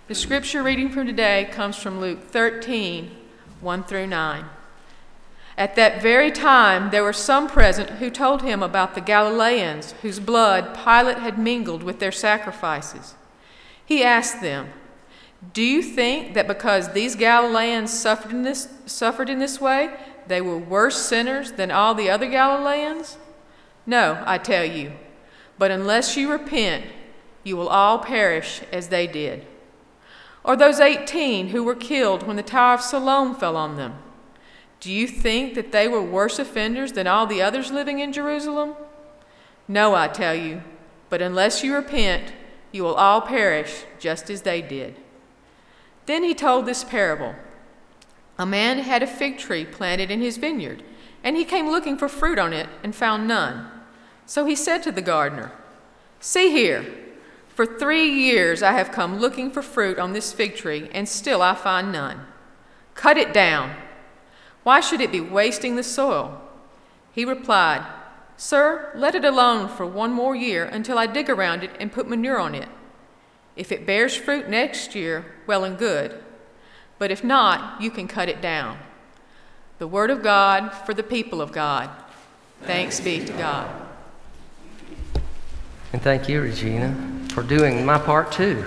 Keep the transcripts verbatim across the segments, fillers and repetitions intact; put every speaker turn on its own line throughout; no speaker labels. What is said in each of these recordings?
The scripture reading from today comes from Luke thirteen, one through nine. At that very time there were some present who told him about the Galileans whose blood Pilate had mingled with their sacrifices. He asked them, "Do you think that because these Galileans suffered in this, suffered in this way, they were worse sinners than all the other Galileans? No, I tell you, but unless you repent, you will all perish as they did. Or those eighteen who were killed when the Tower of Siloam fell on them. Do you think that they were worse offenders than all the others living in Jerusalem? No, I tell you, but unless you repent, you will all perish just as they did." Then he told this parable. A man had a fig tree planted in his vineyard, and he came looking for fruit on it and found none. So he said to the gardener, "See here, for three years I have come looking for fruit on this fig tree, and still I find none. Cut it down. Why should it be wasting the soil?" He replied, "Sir, let it alone for one more year until I dig around it and put manure on it. If it bears fruit next year, well and good. But if not, you can cut it down." The word of God for the people of God. Thanks be to God.
And thank you, Regina, for doing my part too.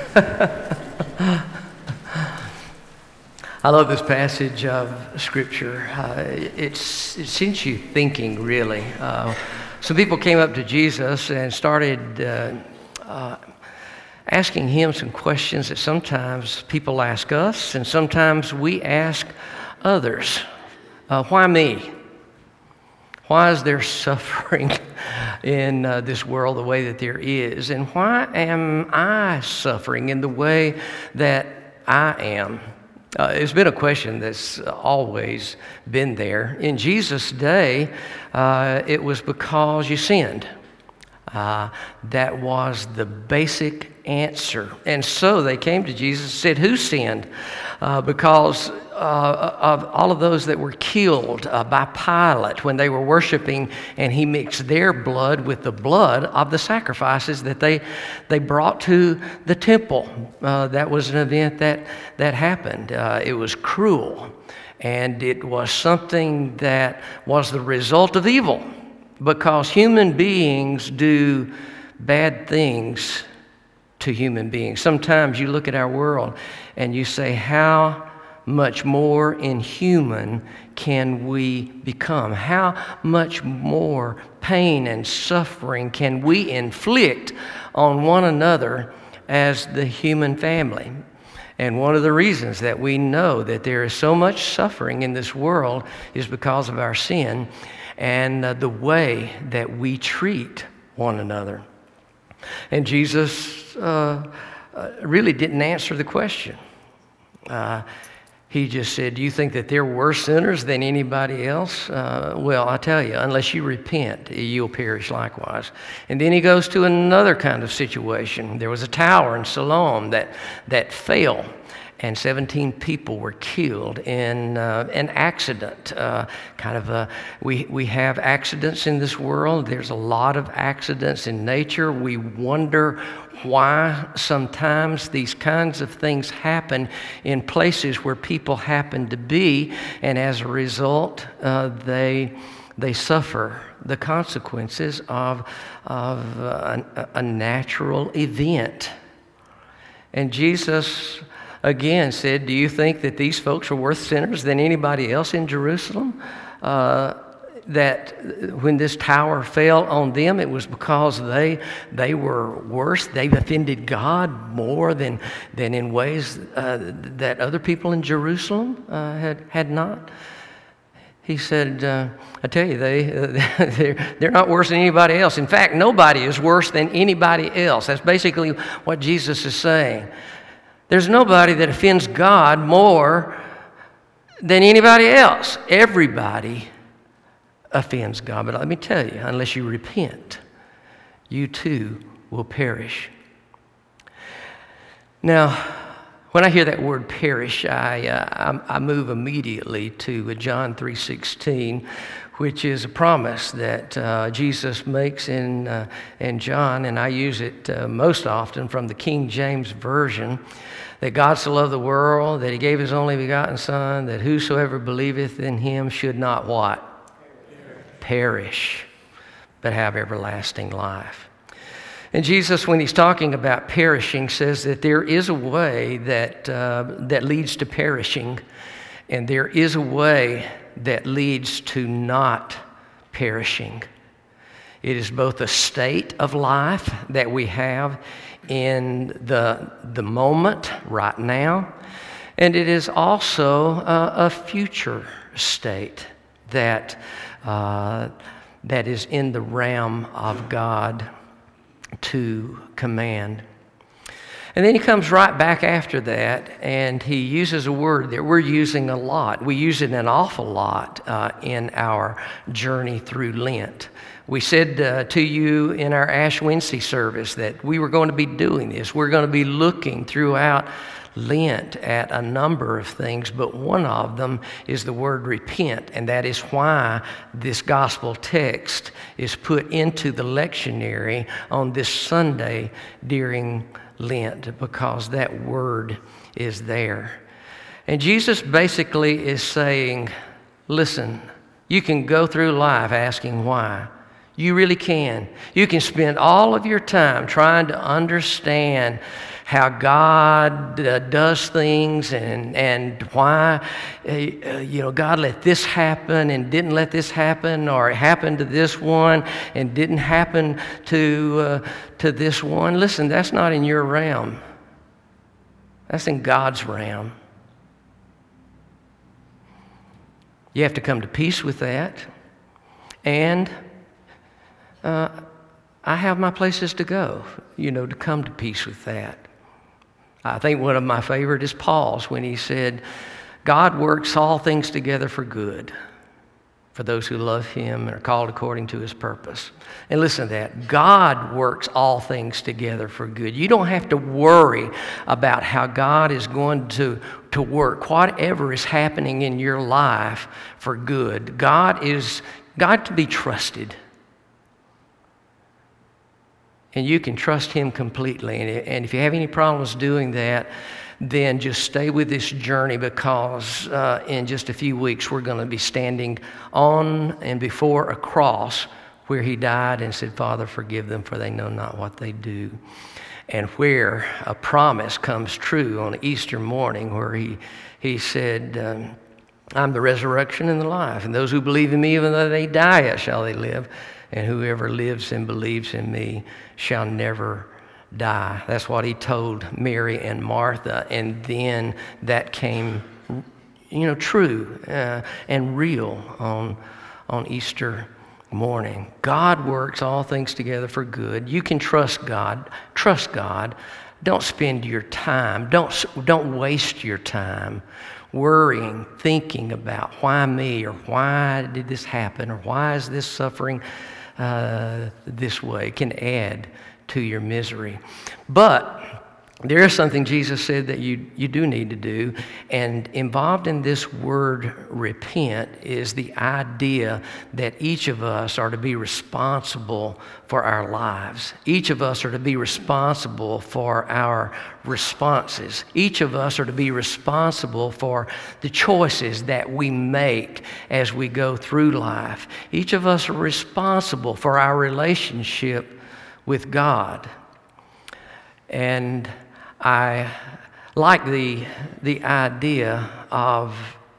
I love this passage of Scripture. Uh, it's, it sends you thinking, really. Uh, some people came up to Jesus and started uh, uh, asking him some questions that sometimes people ask us, and sometimes we ask others. Uh, why me? Why is there suffering in uh, this world the way that there is? And why am I suffering in the way that I am? Uh, it's been a question that's always been there. In Jesus' day, uh, it was because you sinned. Uh, that was the basic answer. And so they came to Jesus and said, "Who sinned?" Uh, because uh, of all of those that were killed uh, by Pilate when they were worshiping, and he mixed their blood with the blood of the sacrifices that they they brought to the temple. Uh, that was an event that, that happened. Uh, it was cruel, and it was something that was the result of evil, because human beings do bad things to human beings. Sometimes you look at our world and you say, how much more inhuman can we become? How much more pain and suffering can we inflict on one another as the human family? And one of the reasons that we know that there is so much suffering in this world is because of our sin and uh, the way that we treat one another. And Jesus uh, uh, really didn't answer the question. Uh, he just said, "Do you think that they're worse sinners than anybody else? Uh, well, I tell you, unless you repent, you'll perish likewise." And then he goes to another kind of situation. There was a tower in Siloam that, that fell, and seventeen people were killed in uh, an accident. Uh, kind of a, we, we have accidents in this world. There's a lot of accidents in nature. We wonder why sometimes these kinds of things happen in places where people happen to be, and as a result, uh, they they suffer the consequences of, of a, a natural event. And Jesus again said, "Do you think that these folks are worse sinners than anybody else in Jerusalem? Uh, that when this tower fell on them, it was because they they were worse. They offended God more than than in ways uh, that other people in Jerusalem uh, had had not." He said, uh, "I tell you, they they're, they're not worse than anybody else. In fact, nobody is worse than anybody else." That's basically what Jesus is saying. There's nobody that offends God more than anybody else. Everybody offends God. But let me tell you, unless you repent, you too will perish. Now, when I hear that word perish, I, uh, I, I move immediately to John three sixteen, which is a promise that uh, Jesus makes in, uh, in John, and I use it uh, most often from the King James Version, that God so loved the world, that he gave his only begotten Son, that whosoever believeth in him should not what? Perish, but have everlasting life. And Jesus, when he's talking about perishing, says that there is a way that, uh, that leads to perishing, and there is a way that leads to not perishing. It is both a state of life that we have in the, the moment, right now, and it is also a, a future state that, uh, that is in the realm of God to command. And then he comes right back after that, and he uses a word that we're using a lot. We use it an awful lot uh, in our journey through Lent. We said uh, to you in our Ash Wednesday service that we were going to be doing this. We're going to be looking throughout Lent at a number of things, but one of them is the word repent, and that is why this gospel text is put into the lectionary on this Sunday during Lent, because that word is there. And Jesus basically is saying, listen, you can go through life asking why. You really can. You can spend all of your time trying to understand how God uh, does things and, and why, uh, you know, God let this happen and didn't let this happen, or it happened to this one and didn't happen to, uh, to this one. Listen, that's not in your realm. That's in God's realm. You have to come to peace with that. And uh, I have my places to go, you know, to come to peace with that. I think one of my favorite is Paul's when he said, God works all things together for good for those who love him and are called according to his purpose. And listen to that. God works all things together for good. You don't have to worry about how God is going to, to work whatever is happening in your life for good. God is God to be trusted. And you can trust him completely. And if you have any problems doing that, then just stay with this journey, because uh, in just a few weeks we're going to be standing on and before a cross where he died and said, Father, forgive them, for they know not what they do. And where a promise comes true on Easter morning, where he, he said, um, I'm the resurrection and the life, and those who believe in me, even though they die, yet shall they live. And whoever lives and believes in me shall never die. That's what he told Mary and Martha. And then that came, you know, true uh, and real on, on Easter morning. God works all things together for good. You can trust God. Trust God. Don't spend your time. Don't, don't waste your time worrying, thinking about why me, or why did this happen, or why is this suffering Uh, this way. It can add to your misery. But there is something Jesus said that you, you do need to do, and involved in this word repent is the idea that each of us are to be responsible for our lives. Each of us are to be responsible for our responses. Each of us are to be responsible for the choices that we make as we go through life. Each of us are responsible for our relationship with God. And I like the, the idea of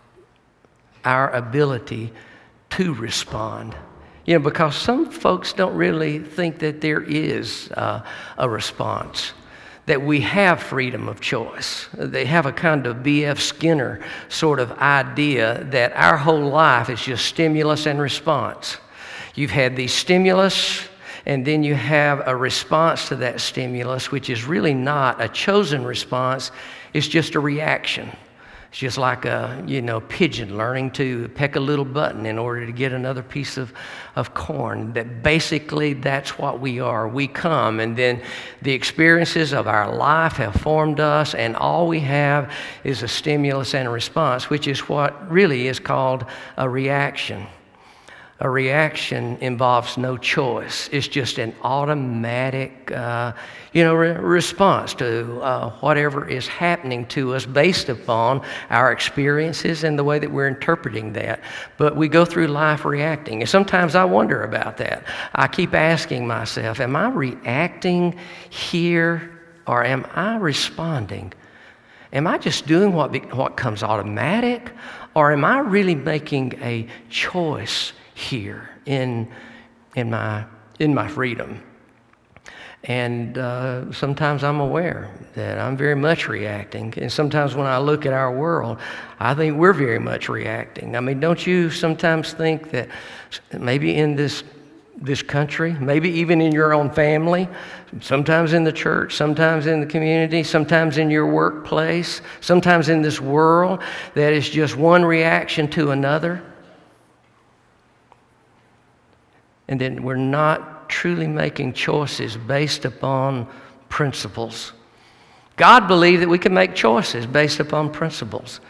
our ability to respond. You know, because some folks don't really think that there is uh, a response, that we have freedom of choice. They have a kind of B F Skinner sort of idea that our whole life is just stimulus and response. You've had the stimulus, and then you have a response to that stimulus, which is really not a chosen response. It's just a reaction. It's just like a, you know, pigeon learning to peck a little button in order to get another piece of, of corn. That basically that's what we are. We come, and then the experiences of our life have formed us, and all we have is a stimulus and a response, which is what really is called a reaction. A reaction involves no choice. It's just an automatic, uh, you know, re- response to uh, whatever is happening to us based upon our experiences and the way that we're interpreting that. But we go through life reacting. And sometimes I wonder about that. I keep asking myself, am I reacting here or am I responding? Am I just doing what, be- what comes automatic, or am I really making a choice here in in my in my freedom? And uh, sometimes I'm aware that I'm very much reacting. And sometimes when I look at our world, I think we're very much reacting. I mean, don't you sometimes think that maybe in this this country, maybe even in your own family, sometimes in the church, sometimes in the community, sometimes in your workplace, sometimes in this world, that is just one reaction to another? And then we're not truly making choices based upon principles. God believed that we could make choices based upon principles.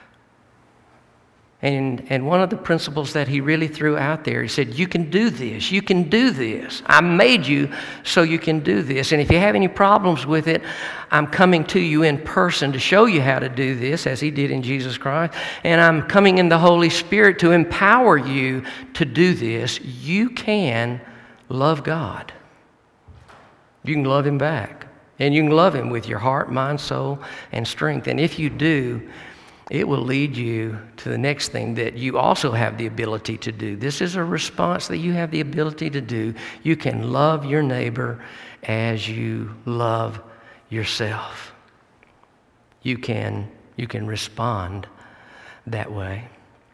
And, and one of the principles that he really threw out there, he said, you can do this, you can do this. I made you so you can do this. And if you have any problems with it, I'm coming to you in person to show you how to do this, as he did in Jesus Christ. And I'm coming in the Holy Spirit to empower you to do this. You can love God. You can love him back. And you can love him with your heart, mind, soul, and strength. And if you do, it will lead you to the next thing that you also have the ability to do. This is a response that you have the ability to do. You can love your neighbor as you love yourself. You can, you can respond that way.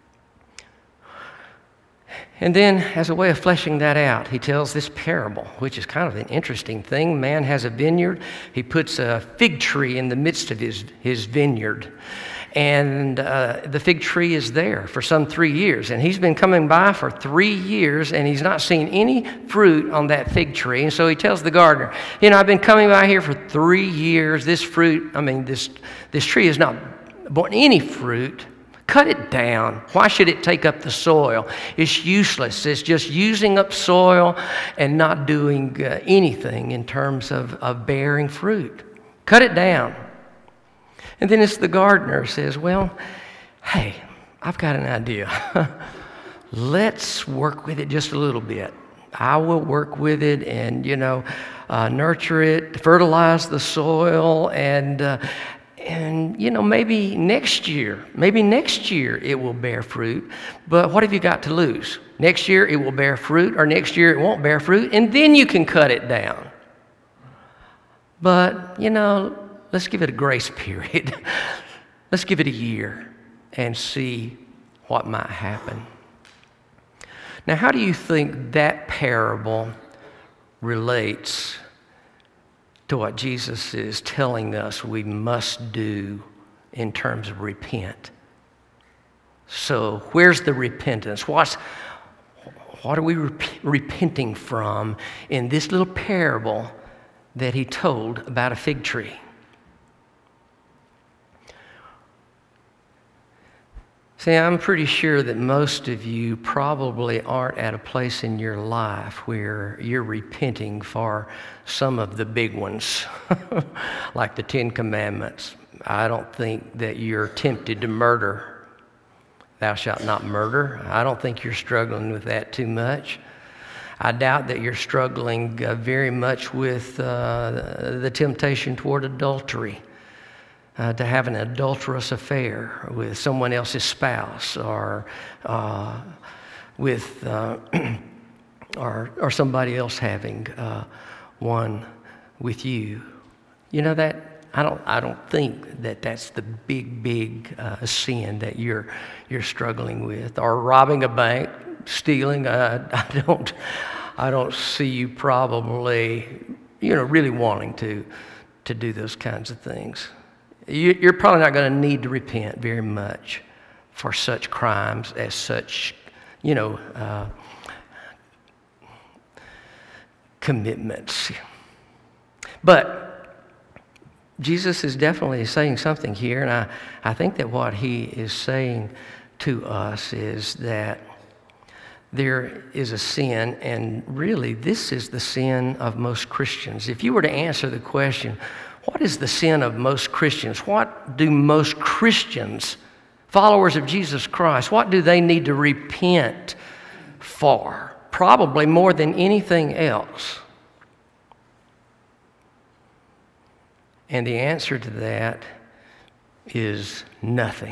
And then, as a way of fleshing that out, he tells this parable, which is kind of an interesting thing. Man has a vineyard. He puts a fig tree in the midst of his, his vineyard. And uh, the fig tree is there for some three years. And he's been coming by for three years, and he's not seen any fruit on that fig tree. And so he tells the gardener, you know, I've been coming by here for three years. This fruit, I mean, this, this tree has not borne any fruit. Cut it down. Why should it take up the soil? It's useless. It's just using up soil and not doing uh, anything in terms of, of bearing fruit. Cut it down. And then it's the gardener says, well, hey, I've got an idea. Let's work with it just a little bit. I will work with it and, you know, uh, nurture it, fertilize the soil, and, uh, and, you know, maybe next year, maybe next year it will bear fruit. But what have you got to lose? Next year it will bear fruit, or next year it won't bear fruit, and then you can cut it down. But, you know, let's give it a grace period. Let's give it a year and see what might happen. Now, how do you think that parable relates to what Jesus is telling us we must do in terms of repent? So, where's the repentance? What's, what are we rep- repenting from in this little parable that he told about a fig tree? See, I'm pretty sure that most of you probably aren't at a place in your life where you're repenting for some of the big ones, like the Ten Commandments. I don't think that you're tempted to murder. Thou shalt not murder. I don't think you're struggling with that too much. I doubt that you're struggling uh, very much with uh, the temptation toward adultery. Uh, to have an adulterous affair with someone else's spouse, or uh, with uh, or or somebody else having uh, one with you. You know that I don't I don't think that that's the big big uh, sin that you're you're struggling with, or robbing a bank, stealing. Uh, I don't I don't see you probably you know really wanting to to do those kinds of things. You're probably not going to need to repent very much for such crimes as such, you know, uh, commitments. But Jesus is definitely saying something here, and I, I think that what he is saying to us is that there is a sin, and really this is the sin of most Christians. If you were to answer the question, what is the sin of most Christians? What do most Christians, followers of Jesus Christ, what do they need to repent for? Probably more than anything else. And the answer to that is nothing.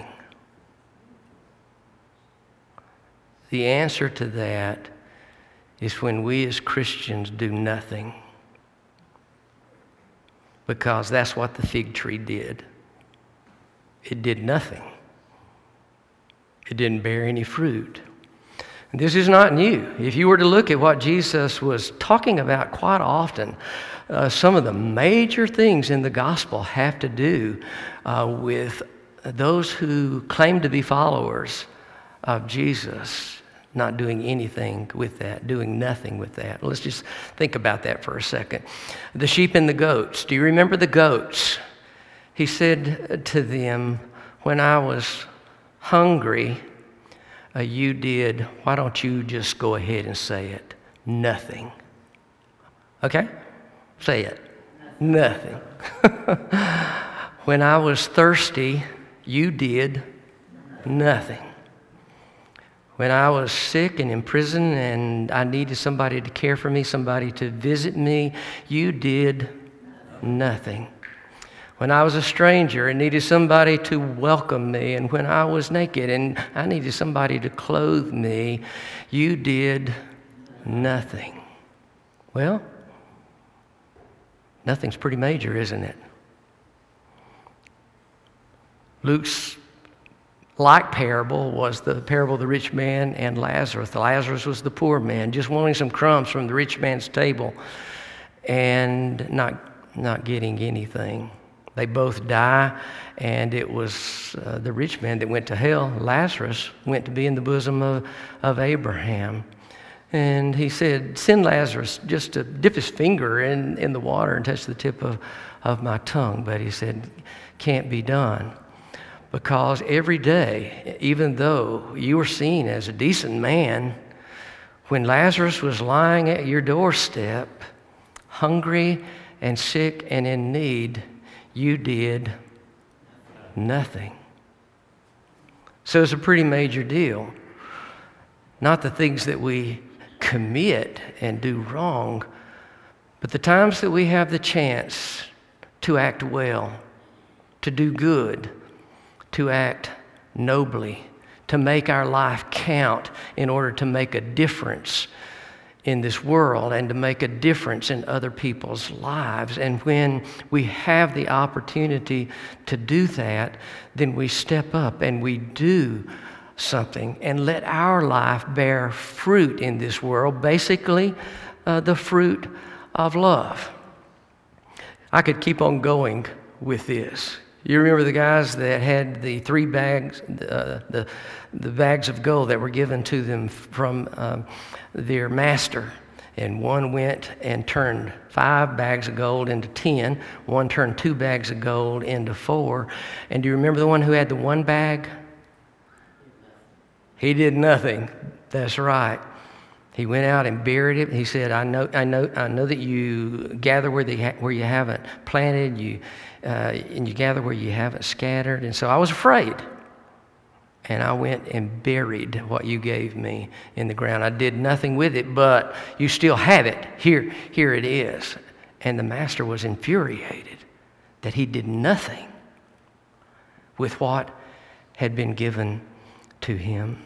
The answer to that is when we as Christians do nothing. Because that's what the fig tree did. It did nothing. It didn't bear any fruit. And this is not new. If you were to look at what Jesus was talking about quite often, uh, some of the major things in the gospel have to do uh, with those who claim to be followers of Jesus not doing anything with that, doing nothing with that. Let's just think about that for a second. The sheep and the goats. Do you remember the goats? He said to them, when I was hungry, uh, you did, why don't you just go ahead and say it? Nothing. Okay? Say it. Nothing. When I was thirsty, you did nothing. When I was sick and in prison and I needed somebody to care for me, somebody to visit me, you did nothing. When I was a stranger and needed somebody to welcome me, and when I was naked and I needed somebody to clothe me, you did nothing. Well, nothing's pretty major, isn't it? Luke's like parable was the parable of the rich man and Lazarus. Lazarus was the poor man, just wanting some crumbs from the rich man's table and not, not getting anything. They both die, and it was uh, the rich man that went to hell. Lazarus went to be in the bosom of, of Abraham. And he said, send Lazarus just to dip his finger in, in the water and touch the tip of, of my tongue. But he said, can't be done. Because every day, even though you were seen as a decent man, when Lazarus was lying at your doorstep, hungry and sick and in need, you did nothing. So it's a pretty major deal. Not the things that we commit and do wrong, but the times that we have the chance to act well, to do good, to act nobly, to make our life count in order to make a difference in this world and to make a difference in other people's lives. And when we have the opportunity to do that, then we step up and we do something and let our life bear fruit in this world, basically uh, the fruit of love. I could keep on going with this. You remember the guys that had the three bags, uh, the the bags of gold that were given to them from um, their master, and one went and turned five bags of gold into ten. One turned two bags of gold into four. And do you remember the one who had the one bag? He did nothing. That's right. He went out and buried it. He said, "I know, I know, I know that you gather where they ha- where you haven't planted, you uh, and you gather where you haven't scattered." And so I was afraid, and I went and buried what you gave me in the ground. I did nothing with it, but you still have it. Here, here it is. And the master was infuriated that he did nothing with what had been given to him.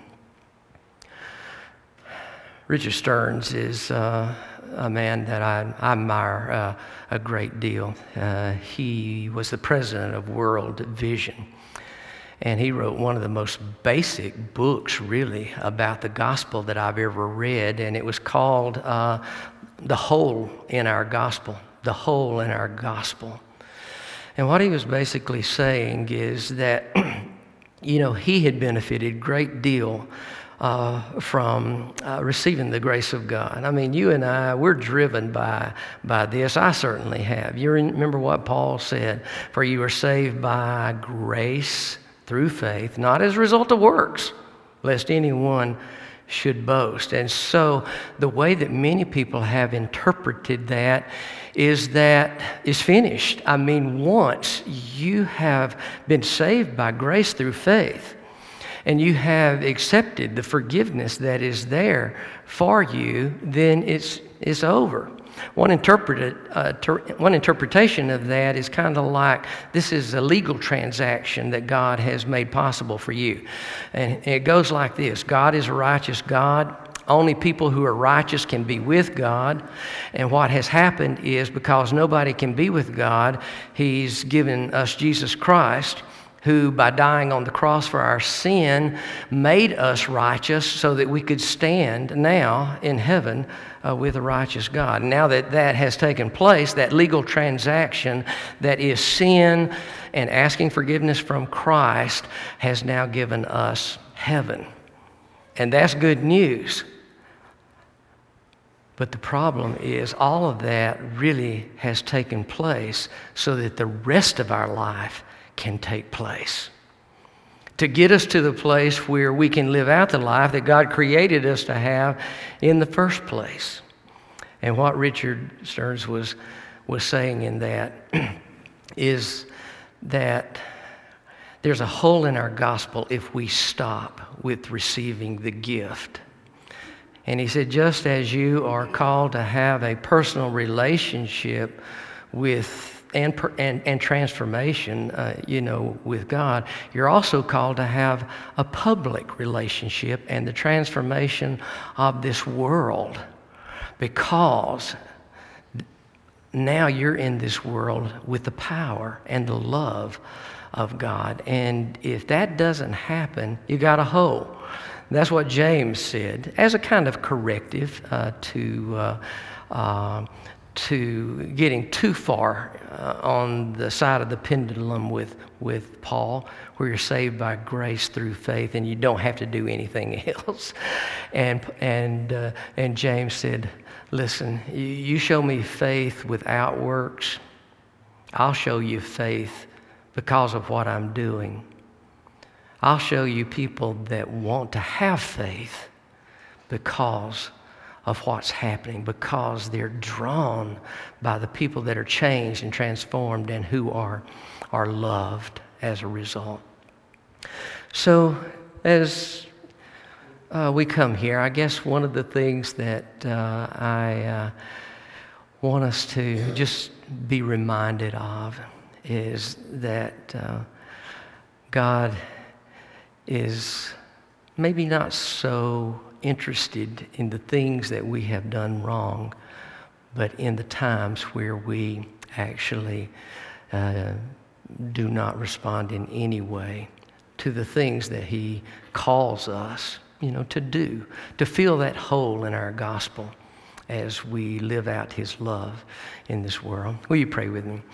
Richard Stearns is uh, a man that I, I admire uh, a great deal. Uh, he was the president of World Vision, and he wrote one of the most basic books, really, about the gospel that I've ever read, and it was called uh, The Hole in Our Gospel, The Hole in Our Gospel. And what he was basically saying is that, you know, he had benefited a great deal Uh, from uh, receiving the grace of God. I mean, you and I, we're driven by by this. I certainly have. You remember what Paul said, "For you are saved by grace through faith, not as a result of works, lest anyone should boast. And so the way that many people have interpreted that is that it's finished. I mean, once you have been saved by grace through faith, and you have accepted the forgiveness that is there for you, then it's it's over. One, interpret, uh, ter, one interpretation of that is kind of like this is a legal transaction that God has made possible for you. And it goes like this. God is a righteous God. Only people who are righteous can be with God. And what has happened is because nobody can be with God, He's given us Jesus Christ, who by dying on the cross for our sin made us righteous so that we could stand now in heaven uh, with a righteous God. Now that that has taken place, that legal transaction that is sin and asking forgiveness from Christ has now given us heaven. And that's good news. But the problem is all of that really has taken place so that the rest of our life can take place. To get us to the place where we can live out the life that God created us to have in the first place. And what Richard Stearns was, was saying in that is that there's a hole in our gospel if we stop with receiving the gift. And he said, just as you are called to have a personal relationship with And, and, and transformation, uh, you know, with God, you're also called to have a public relationship and the transformation of this world, because now you're in this world with the power and the love of God. And if that doesn't happen, you got a hole. That's what James said as a kind of corrective uh, to uh, uh, to getting too far uh, on the side of the pendulum with with Paul, where you're saved by grace through faith and you don't have to do anything else. And and uh, and James said, listen, you show me faith without works, I'll show you faith because of what I'm doing. I'll show you people that want to have faith because of what's happening, because they're drawn by the people that are changed and transformed and who are, are loved as a result. So as uh, we come here, I guess one of the things that uh, I uh, want us to just be reminded of is that uh, God is maybe not so interested in the things that we have done wrong, but in the times where we actually uh, do not respond in any way to the things that He calls us, you know, to do, to fill that hole in our gospel as we live out His love in this world. Will you pray with me?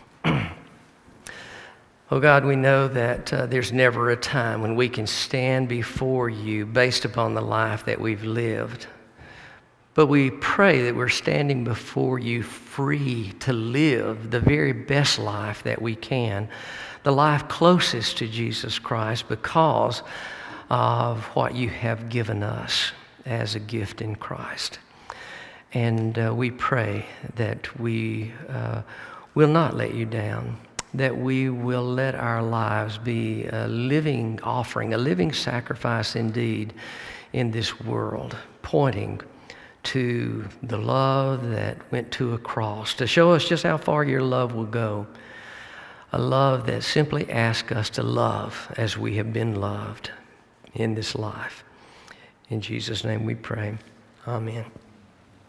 Oh God, we know that uh, there's never a time when we can stand before You based upon the life that we've lived. But we pray that we're standing before You free to live the very best life that we can, the life closest to Jesus Christ because of what You have given us as a gift in Christ. And uh, we pray that we uh, will not let You down, that we will let our lives be a living offering, a living sacrifice indeed in this world, pointing to the love that went to a cross, to show us just how far Your love will go, a love that simply asks us to love as we have been loved in this life. In Jesus' name we pray. Amen.